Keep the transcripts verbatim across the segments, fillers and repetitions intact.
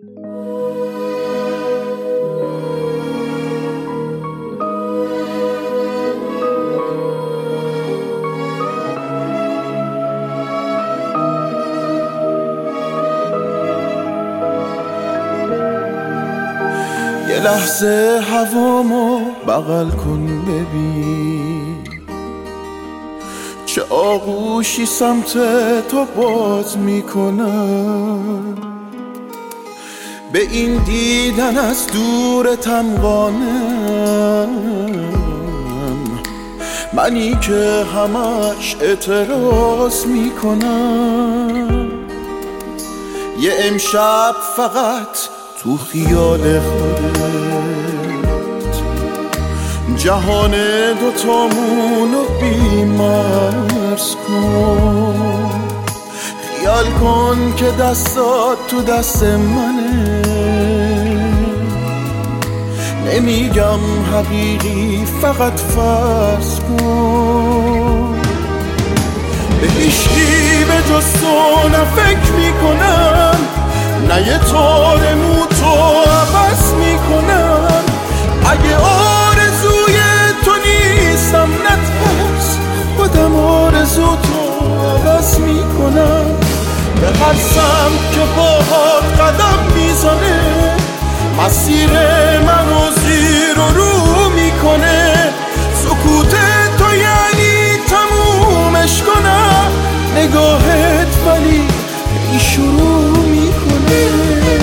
یه لحظه هوامو بغل کن ببین، چه آغوشی سمت تو باز میکنم. به این دیدن از دورتم قانم، منی که همش اعتراض میکنم. یه امشب فقط تو خیال خودت جهان دوتامونو بی‌مرز کن. خیال کن که دستات تو دست منه، نمیگم حقیقی فقط فرض کن. به هیچکی به جز تو نه فکر میکنم، نه یه تار مو تو عوض میکنم. اگه آرزوی تو نیستم نترس، خودم آرزو تو عوض میکنم. به هر سمت که باهات قدم میزنه، مسیر منو زیر و رو میکنه. سکوت تو یعنی تمومش کنم، نگاهت ولی ای شروع میکنه.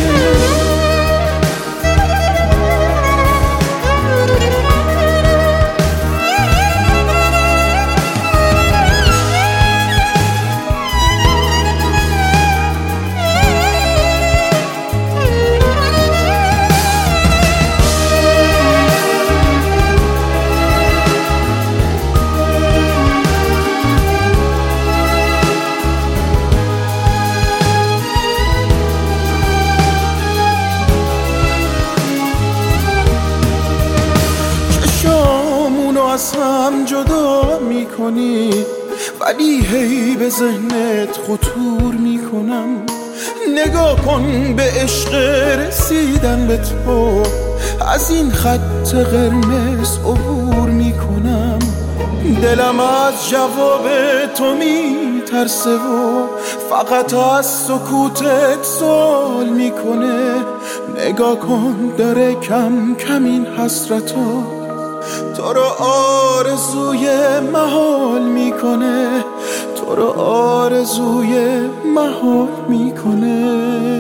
از هم جدا میکنی، ولی هی به ذهنت خطور میکنم. نگاه کن به عشق رسیدن به تو، از این خط قرمز عبور میکنم. دلم از جواب تو میترسه و فقط از سکوتت سوال میکنه. نگاه کن داره کم کم این حسرتو تو رو آرزوی محال میکنه، تو رو آرزوی محال میکنه.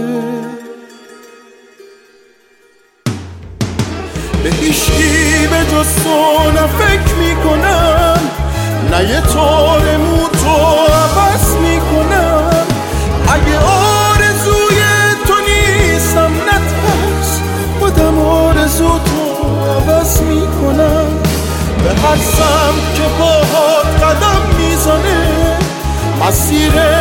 به هیچکی به جز تو نه فکر میکنم، نه یه تار مو تو عوض میکنم. اگه آرزوی تو نیستم نترس، خودم آرزو تو عوض میکنم. به هر سمت که باهات قدم میزنه، مسیر